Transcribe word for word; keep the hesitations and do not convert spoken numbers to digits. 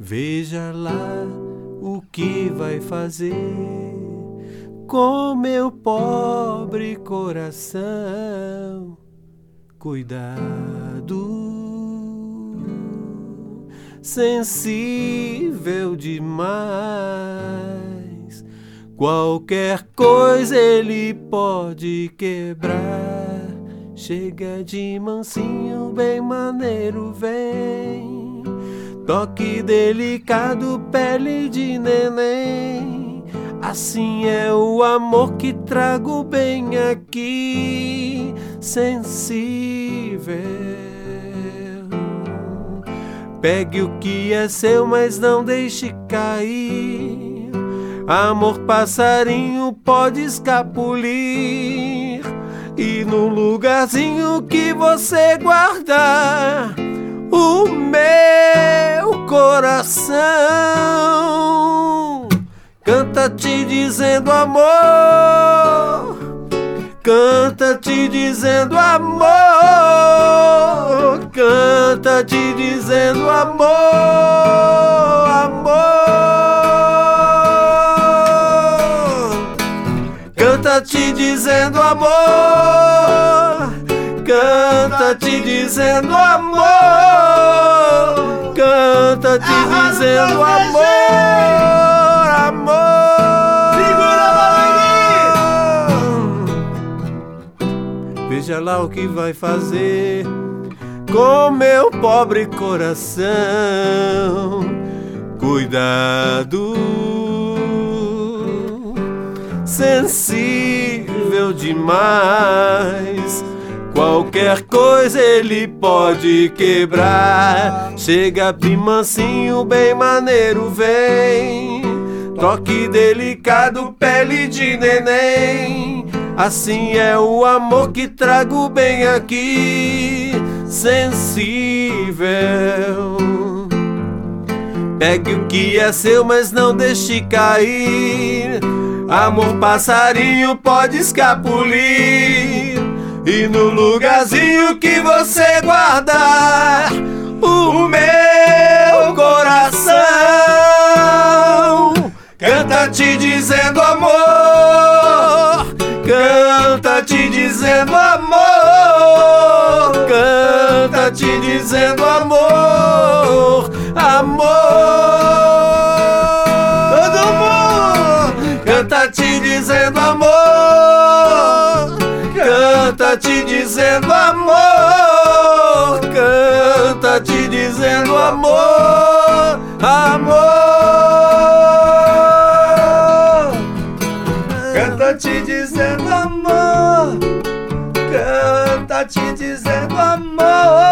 Veja lá o que vai fazer com meu pobre coração. Cuidado, sensível demais. Qualquer coisa ele pode quebrar. Chega de mansinho, bem maneiro, vem. Toque delicado, pele de neném. Assim é o amor que trago bem aqui, sensível. Pegue o que é seu, mas não deixe cair. Amor passarinho pode escapulir. E no lugarzinho que você guardar o meu coração canta te dizendo amor, canta te dizendo amor, canta te dizendo amor, amor, canta te dizendo amor, canta te dizendo amor, canta te dizendo amor, amor. Veja lá o que vai fazer com meu pobre coração. Cuidado, sensível demais. Qualquer coisa ele pode quebrar. Chega bem mansinho, bem maneiro, vem. Toque delicado, pele de neném. Assim é o amor que trago bem aqui, sensível. Pegue o que é seu, mas não deixe cair. Amor passarinho pode escapulir. E no lugarzinho que você guardar o meu coração canta te dizendo amor, canta te dizendo amor, canta te dizendo amor, amor. Todo mundo canta te dizendo amor, canta te dizendo amor, canta te dizendo amor, amor. Canta te dizendo amor, canta te dizendo amor.